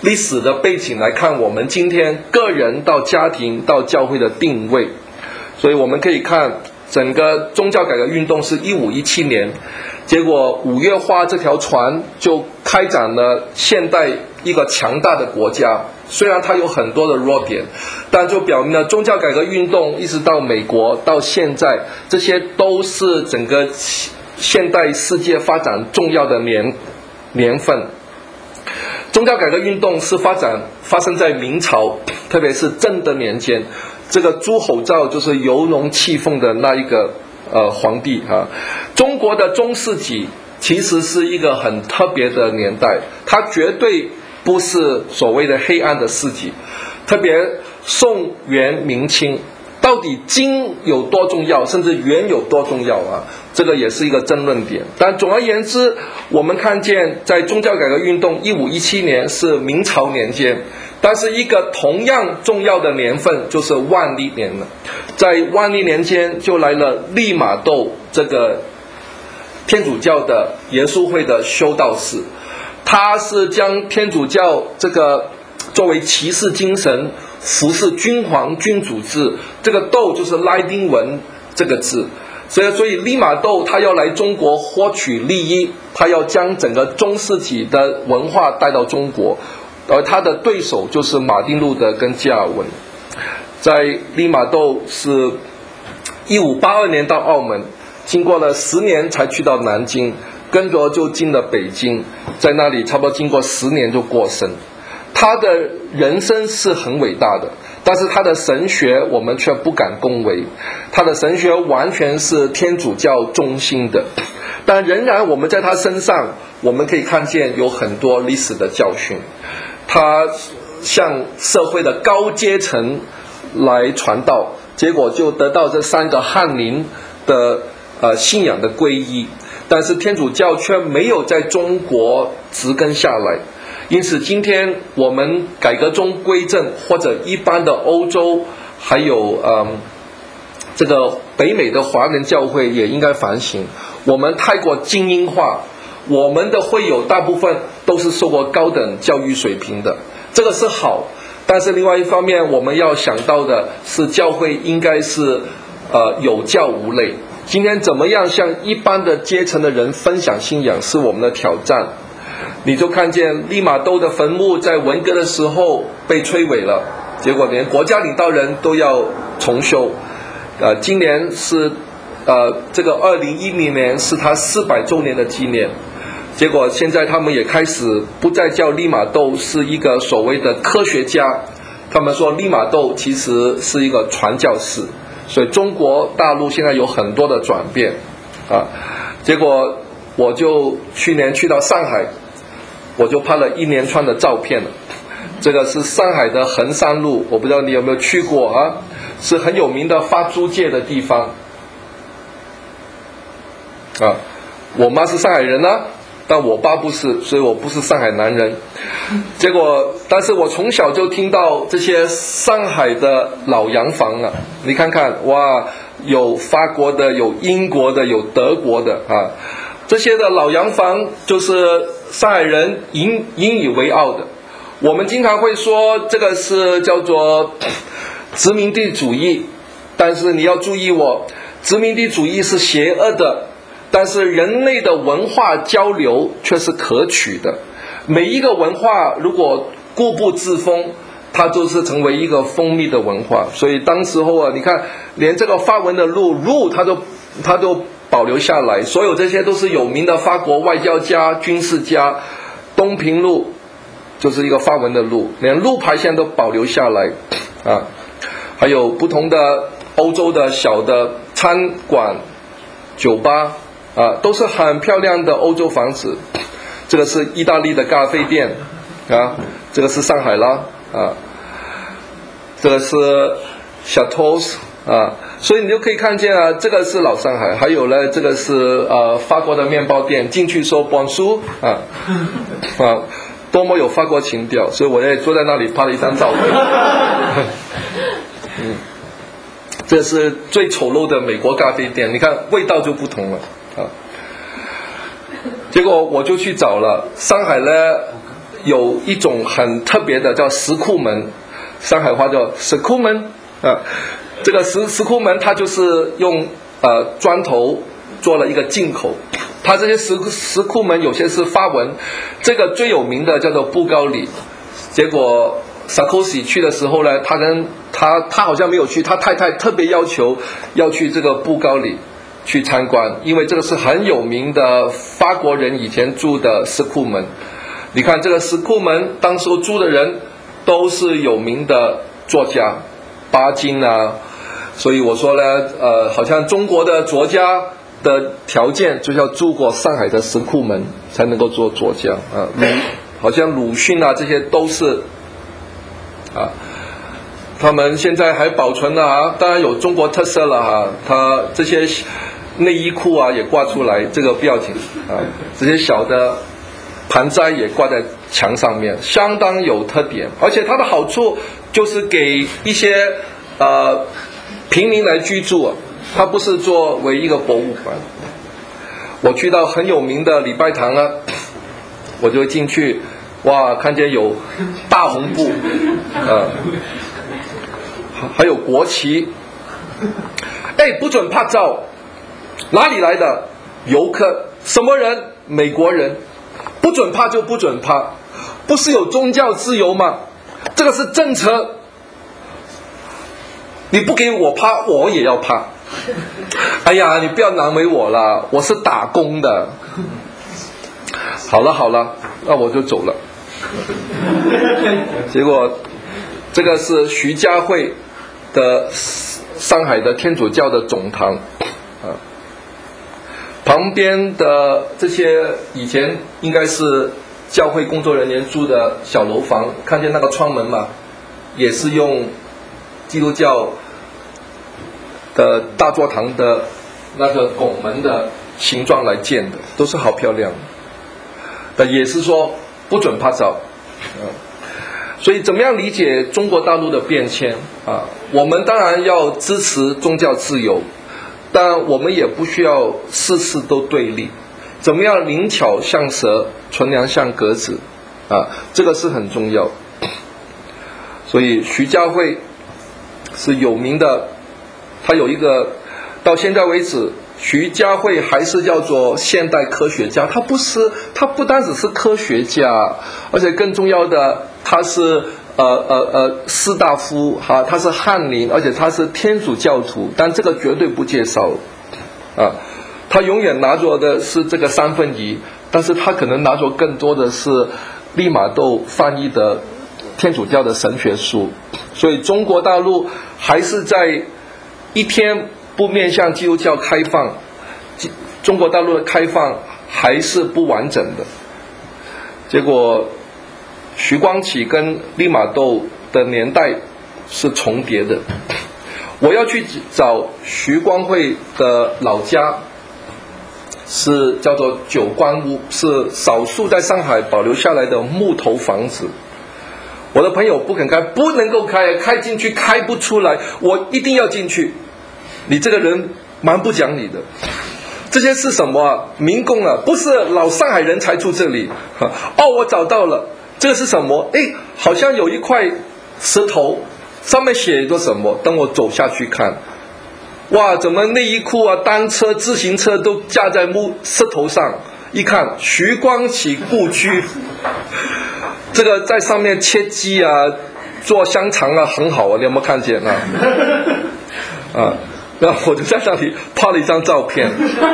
Speaker 1: 历史的背景来看，我们今天个人到家庭到教会的定位。所以我们可以看整个宗教改革运动是一五一七年，结果五月花这条船就开展了现代一个强大的国家，虽然它有很多的弱点，但就表明了宗教改革运动一直到美国到现在，这些都是整个现代世界发展重要的年年份。宗教改革运动是发展发生在明朝，特别是正德年间，这个朱厚照就是游龙气凤的那一个呃皇帝啊。中国的中世纪其实是一个很特别的年代，它绝对不是所谓的黑暗的世纪，特别宋元明清，到底金有多重要，甚至元有多重要啊？这个也是一个争论点。但总而言之，我们看见在宗教改革运动一五一七年是明朝年间，但是一个同样重要的年份就是万历年了。在万历年间就来了利玛窦这个天主教的耶稣会的修道士，他是将天主教这个作为骑士精神服侍君皇君主制，这个窦就是拉丁文这个字，所以所以利玛窦他要来中国获取利益，他要将整个中世纪的文化带到中国，而他的对手就是马丁路德跟加尔文。在利玛窦是一五八二年到澳门，经过了十年才去到南京，跟着就进了北京，在那里差不多经过十年就过身。他的人生是很伟大的，但是他的神学我们却不敢恭维，他的神学完全是天主教中心的，但仍然我们在他身上我们可以看见有很多历史的教训，他向社会的高阶层来传道，结果就得到这三个翰林的呃信仰的皈依，但是天主教却没有在中国植根下来。因此今天我们改革中归正，或者一般的欧洲还有嗯这个北美的华人教会也应该反省，我们太过精英化，我们的会友大部分都是受过高等教育水平的，这个是好，但是另外一方面我们要想到的是教会应该是呃有教无类，今天怎么样向一般的阶层的人分享信仰是我们的挑战。你就看见利玛窦的坟墓在文革的时候被摧毁了，结果连国家领导人都要重修。呃，今年是呃这个二零一零年是他四百周年的纪念，结果现在他们也开始不再叫利玛窦是一个所谓的科学家，他们说利玛窦其实是一个传教士。所以中国大陆现在有很多的转变啊。结果我就去年去到上海，我就拍了一连串的照片了。这个是上海的衡山路，我不知道你有没有去过啊？是很有名的发租界的地方啊。我妈是上海人啊，但我爸不是，所以我不是上海男人。结果，但是我从小就听到这些上海的老洋房啊，你看看，哇，有法国的，有英国的，有德国的啊。这些的老洋房就是上海人引引以为傲的。我们经常会说这个是叫做殖民地主义，但是你要注意哦，殖民地主义是邪恶的，但是人类的文化交流却是可取的。每一个文化如果固步自封，它就是成为一个封闭的文化。所以当时候啊，你看连这个法文的路路它都它都保留下来，所有这些都是有名的法国外交家、军事家。东平路就是一个法文的路，连路牌现在都保留下来啊。还有不同的欧洲的小的餐馆、酒吧啊，都是很漂亮的欧洲房子。这个是意大利的咖啡店啊，这个是上海啦啊，这个是 Chateau 啊，所以你就可以看见啊，这个是老上海。还有呢，这个是呃法国的面包店，进去说 Bonjour 啊啊，多么有法国情调，所以我也坐在那里拍了一张照片。嗯，这是最丑陋的美国咖啡店，你看味道就不同了啊。结果我就去找了上海呢， 有一种很特别的叫石库门，上海话叫石库门啊。这个石石库门它就是用呃砖头做了一个进口，它这些石石库门有些是法文，这个最有名的叫做布高里。结果Sarkozy去的时候呢，他跟他他好像没有去，他太太特别要求要去这个布高里去参观，因为这个是很有名的法国人以前住的石库门。你看这个石库门当时住的人都是有名的作家，巴金啊，所以我说呢，呃，好像中国的作家的条件就是要住过上海的石库门才能够做作家啊，鲁好像鲁迅啊这些都是啊。他们现在还保存了啊，当然有中国特色了哈、啊。他这些内衣裤啊也挂出来，这个不要紧啊。这些小的盆栽也挂在墙上面，相当有特点。而且它的好处就是给一些呃平民来居住、啊，它不是作为一个博物馆。我去到很有名的礼拜堂啊，我就进去，哇，看见有大红布，呃。还有国旗，哎，不准拍照，哪里来的游客？什么人？美国人，不准拍就不准拍，不是有宗教自由吗？这个是政策，你不给我拍，我也要拍。哎呀，你不要难为我了，我是打工的。好了好了，那我就走了。结果，这个是徐家汇的上海的天主教的总堂啊，旁边的这些以前应该是教会工作人员住的小楼房，看见那个窗门嘛，也是用基督教的大座堂的那个拱门的形状来建的，都是好漂亮。但也是说不准拍照啊。所以怎么样理解中国大陆的变迁啊？我们当然要支持宗教自由，但我们也不需要事事都对立。怎么样灵巧像蛇，纯良像鸽子啊？这个是很重要。所以徐家汇是有名的，他有一个到现在为止，徐家汇还是叫做现代科学家。他不是，他不单只是科学家，而且更重要的，他是呃呃呃士大夫哈、啊，他是翰林，而且他是天主教徒，但这个绝对不介绍啊。他永远拿着的是这个三分仪，但是他可能拿着更多的是利玛窦翻译的天主教的神学书。所以中国大陆还是在一天不面向基督教开放，中国大陆的开放还是不完整的。结果徐光启跟利玛窦的年代是重叠的。我要去找徐光会的老家，是叫做九官屋，是少数在上海保留下来的木头房子。我的朋友不肯开，不能够开，开进去开不出来，我一定要进去。你这个人蛮不讲理的。这些是什么啊？民工啊，不是老上海人才住这里。哦，我找到了，这个是什么？哎，好像有一块石头，上面写着什么？等我走下去看，哇，怎么内衣裤啊、单车、自行车都架在木石头上？一看，徐光启故居，这个在上面切鸡啊、做香肠啊，很好啊，你有没有看见啊？啊。然后我就在那里拍了一张照片。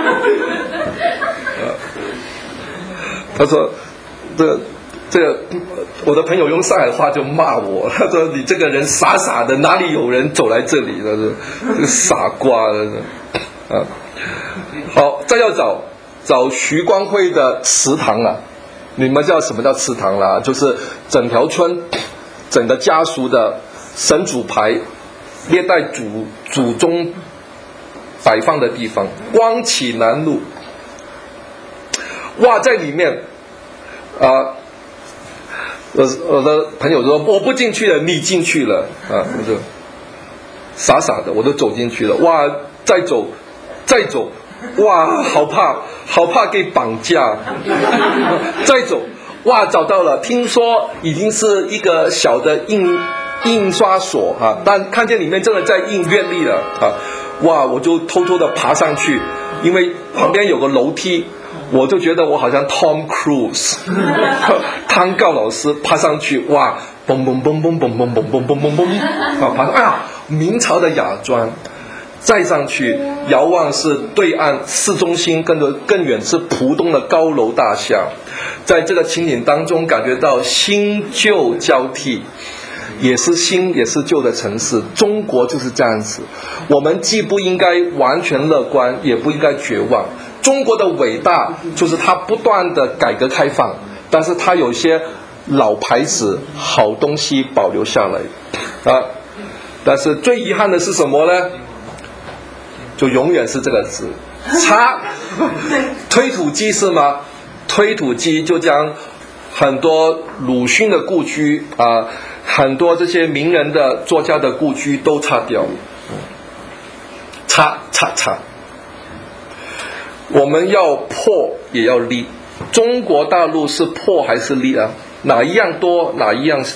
Speaker 1: 他说：“这个这个，我的朋友用上海话就骂我，他说你这个人傻傻的，哪里有人走来这里？他说这个傻瓜啊！好，再要找找徐光会的祠堂啊，你们知道什么叫祠堂啦？就是整条村、整个家族的神主牌、列代祖祖宗摆放的地方，光启南路。哇，在里面啊，我我的朋友说我不进去了，你进去了啊，我就傻傻的，我都走进去了。哇，再走，再走，哇，好怕，好怕给绑架。再走， 哇，找到了，听说已经是一个小的印印刷所啊，但看见里面真的在印阅历了啊，哇，我就偷偷的爬上去，因为旁边有个楼梯。我就觉得我好像 Tom Cruise 汤告老师爬上去，哇，嘣嘣嘣嘣嘣嘣嘣嘣嘣嘣嘣，啊，爬上，哎呀，明朝的雅庄，再上去遥望是对岸市中心，更多更远是浦东的高楼大厦，在这个情景当中感觉到新旧交替，也是新也是旧的城市，中国就是这样子，我们既不应该完全乐观，也不应该绝望。中国的伟大就是它不断的改革开放，但是它有些老牌子好东西保留下来啊。但是最遗憾的是什么呢？就永远是这个字差推土机是吗？推土机就将很多鲁迅的故居啊，很多这些名人的作家的故居都擦掉，擦擦擦。我们要破也要立，中国大陆是破还是立啊？哪一样多，哪一样？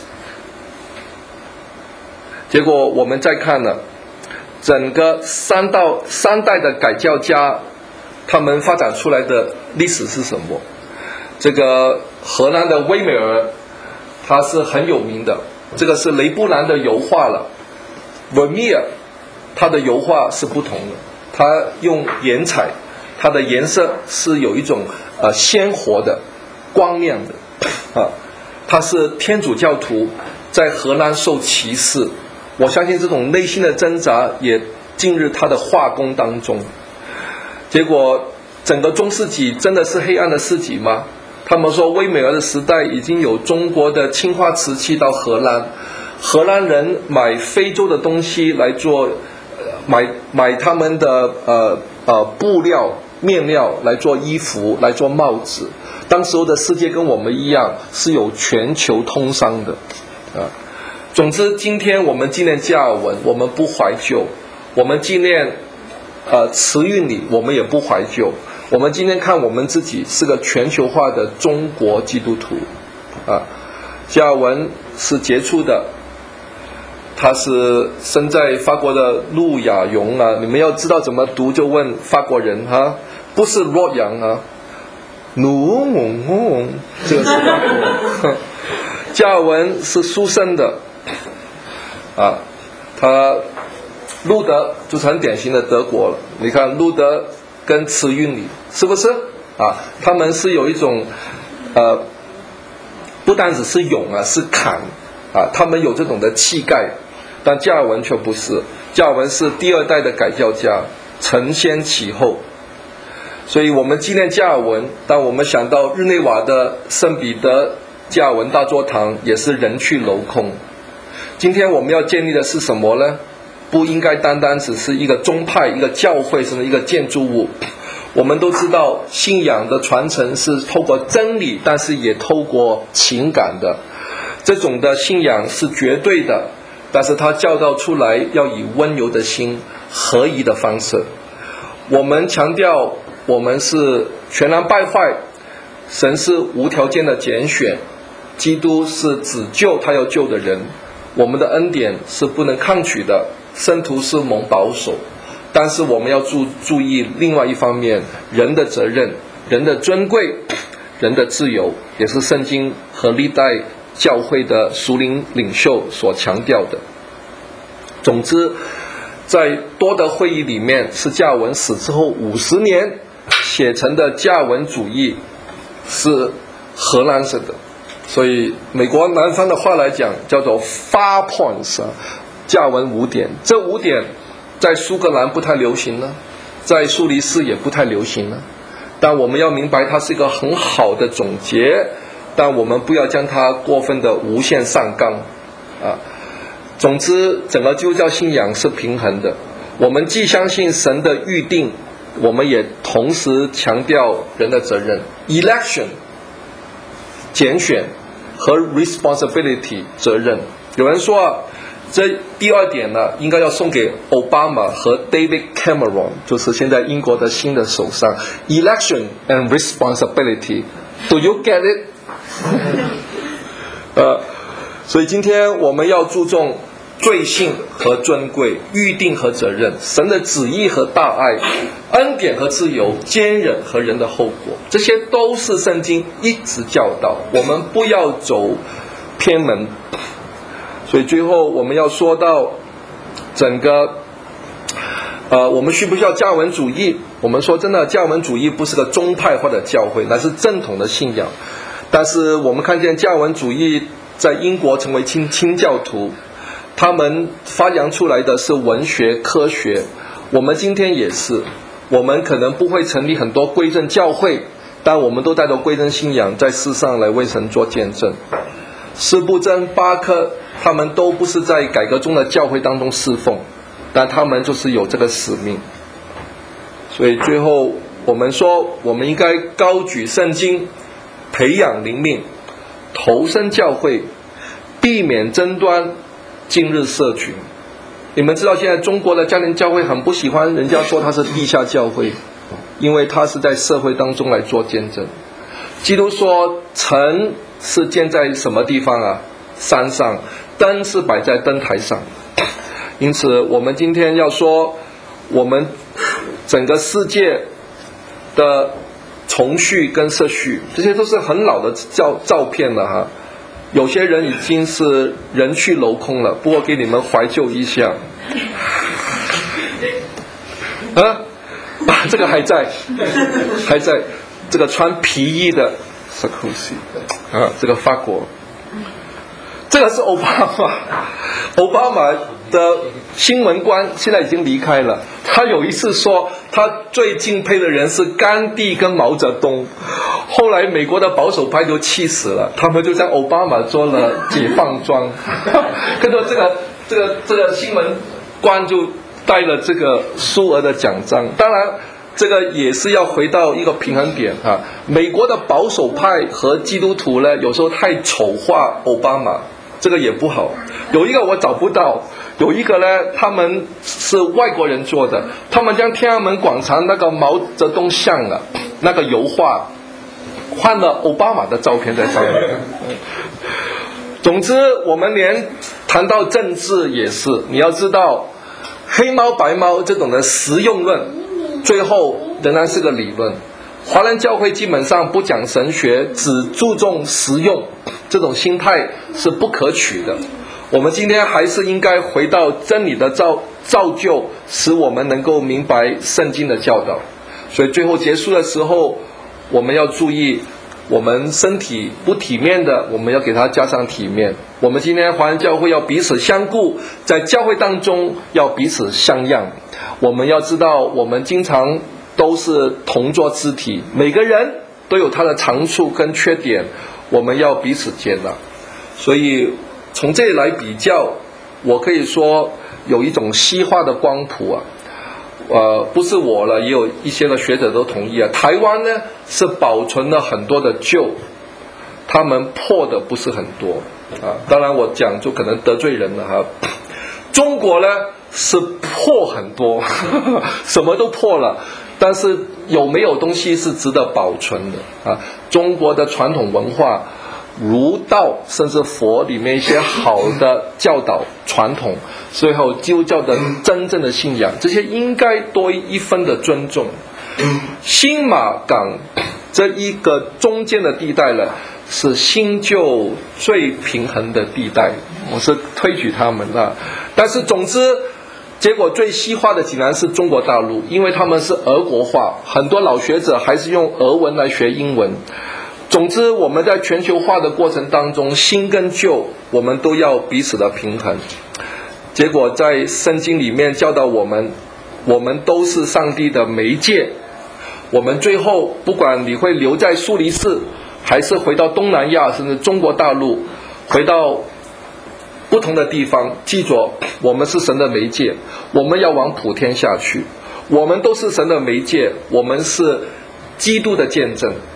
Speaker 1: 结果我们再看了整个三到三代的改教家，他们发展出来的历史是什么？这个荷兰的威美尔，他是很有名的，这个是雷布兰的油画了。Vermeer， 他的油画是不同的，他用颜彩。它的颜色是有一种呃鲜活的、光亮的，啊，他是天主教徒，在荷兰受歧视，我相信这种内心的挣扎也进入他的画工当中。结果整个中世纪真的是黑暗的世纪吗？他们说威美尔的时代已经有中国的青花瓷器到荷兰，荷兰人买非洲的东西来做，买买他们的呃呃布料。面料来做衣服，来做帽子。当时候的世界跟我们一样，是有全球通商的，啊。总之，今天我们纪念加尔文，我们不怀旧；我们纪念呃慈运理，我们也不怀旧。我们今天看我们自己是个全球化的中国基督徒，啊。加尔文是杰出的。他是生在法国的路亚荣啊，你们要知道怎么读就问法国人哈、啊，不是洛阳啊，努蒙蒙，这个是法国。加尔文是书生的，啊，他路德就是很典型的德国了。你看路德跟慈运理是不是啊？他们是有一种呃，不单只是勇啊，是砍啊，他们有这种的气概。但加尔文却不是，加尔文是第二代的改教家，承先启后。所以我们纪念加尔文，当我们想到日内瓦的圣彼得加尔文大教堂，也是人去楼空。今天我们要建立的是什么呢？不应该单单只是一个宗派、一个教会，甚至一个建筑物。我们都知道，信仰的传承是透过真理，但是也透过情感的。这种的信仰是绝对的。但是他教导出来要以温柔的心、合宜的方式。我们强调，我们是全然败坏，神是无条件的拣选，基督是只救他要救的人。我们的恩典是不能抗拒的，圣徒是蒙保守。但是我们要注注意另外一方面，人的责任、人的尊贵、人的自由，也是圣经和历代教会的属灵领袖所强调的。总之，在多德会议里面，是加尔文死之后五十年写成的加尔文主义，是荷兰式的。所以美国南方的话来讲，叫做 five points， 加尔文五点。这五点在苏格兰不太流行呢，在苏黎世也不太流行呢。但我们要明白，它是一个很好的总结。但我们不要将它过分的无限上纲啊。总之，整个基督教信仰是平衡的。我们既相信神的预定，我们也同时强调人的责任 ，election 拣选和 responsibility 责任。有人说啊，这第二点呢，应该要送给奥巴马和 David Cameron， 就是现在英国的新的首相。Election and responsibility， Do you get it？ 呃，所以今天我们要注重罪性和尊贵，预定和责任，神的旨意和大爱，恩典和自由，坚忍和人的后果，这些都是圣经一直教导我们不要走偏门。所以最后我们要说到整个呃，我们需不需要加尔文主义？我们说真的，加尔文主义不是个宗派或者教会，乃是正统的信仰。但是我们看见加尔文主义在英国成为清清教徒，他们发扬出来的是文学科学。我们今天也是，我们可能不会成立很多归正教会，但我们都带着归正信仰在世上来为神做见证。司布真、巴克他们都不是在改革中的教会当中侍奉，但他们就是有这个使命。所以最后我们说，我们应该高举圣经，培养灵命，投身教会，避免争端，今日社群。你们知道现在中国的家庭教会很不喜欢人家说它是地下教会，因为它是在社会当中来做见证。基督说城是建在什么地方啊？山上，灯是摆在灯台上。因此我们今天要说，我们整个世界的重序跟社序，这些都是很老的照照片了哈。有些人已经是人去楼空了，不过给你们怀旧一下。啊，啊这个还在，还在，这个穿皮衣的 Sarkozy 啊，这个法国，这个是奥巴马，奥巴马的新闻官现在已经离开了。他有一次说他最敬佩的人是甘地跟毛泽东，后来美国的保守派就气死了，他们就向奥巴马做了解放装。跟着这个这个这个新闻官就带了这个数额的奖章。当然这个也是要回到一个平衡点啊，美国的保守派和基督徒呢，有时候太丑化奥巴马，这个也不好。有一个我找不到，有一个呢，他们是外国人做的，他们将天安门广场那个毛泽东像啊，那个油画换了奥巴马的照片在上面。总之我们连谈到政治也是，你要知道黑猫白猫这种的实用论最后仍然是个理论。华人教会基本上不讲神学，只注重实用，这种心态是不可取的。我们今天还是应该回到真理的造造就，使我们能够明白圣经的教导。所以最后结束的时候，我们要注意，我们身体不体面的，我们要给它加上体面。我们今天华人教会要彼此相顾，在教会当中要彼此相让。我们要知道，我们经常都是同作肢体，每个人都有他的长处跟缺点，我们要彼此接纳。所以从这里来比较，我可以说有一种西化的光谱啊，呃，不是我了，也有一些的学者都同意啊。台湾呢是保存了很多的旧，他们破的不是很多啊。当然我讲就可能得罪人了哈。中国呢是破很多，呵呵什么都破了，但是有没有东西是值得保存的啊？中国的传统文化，儒道甚至佛里面一些好的教导传统，最后基督教的真正的信仰，这些应该多一分的尊重。新马港这一个中间的地带呢，是新旧最平衡的地带，我是推举他们的。但是总之结果最西化的竟然是中国大陆，因为他们是俄国化，很多老学者还是用俄文来学英文。总之我们在全球化的过程当中，新跟旧我们都要彼此的平衡。结果在圣经里面教导我们，我们都是上帝的媒介。我们最后不管你会留在苏黎世，还是回到东南亚甚至中国大陆，回到不同的地方，记住我们是神的媒介，我们要往普天下去。我们都是神的媒介，我们是基督的见证。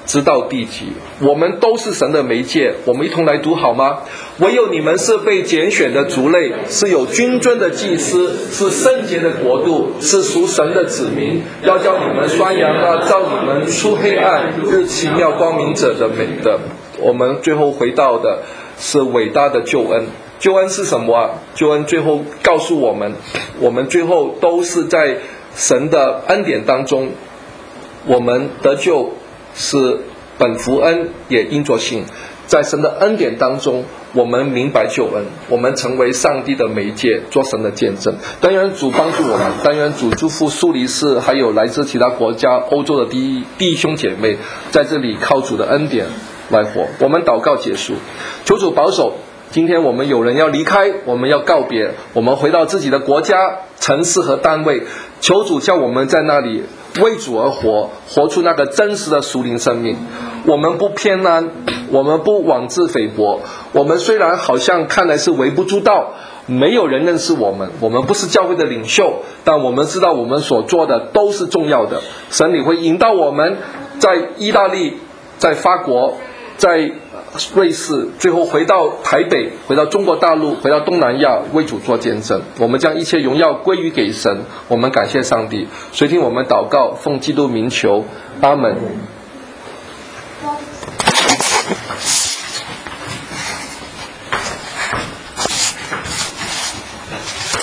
Speaker 1: 直到地极。我们都是神的媒介，我们一同来读好吗？唯有你们是被拣选的族类，是有君尊的祭司，是圣洁的国度，是属神的子民，要叫你们宣扬那照你们出黑暗日奇妙光明者的美德。我们最后回到的是伟大的救恩。救恩是什么啊？救恩最后告诉我们，我们最后都是在神的恩典当中，我们得救是本福恩，也因着信。在神的恩典当中，我们明白救恩，我们成为上帝的媒介，做神的见证。但愿主帮助我们，但愿主祝福苏黎世还有来自其他国家欧洲的弟弟兄姐妹，在这里靠主的恩典来活。我们祷告结束，求主保守。今天我们有人要离开，我们要告别，我们回到自己的国家、城市和单位，求主叫我们在那里为主而活，活出那个真实的属灵生命。我们不偏安，我们不妄自菲薄，我们虽然好像看来是微不足道，没有人认识我们，我们不是教会的领袖，但我们知道我们所做的都是重要的。神你会引导我们在意大利，在法国，在瑞士，最后回到台北，回到中国大陆，回到东南亚，为主做见证。我们将一切荣耀归于给神，我们感谢上帝，垂听我们祷告，奉基督名求，阿们。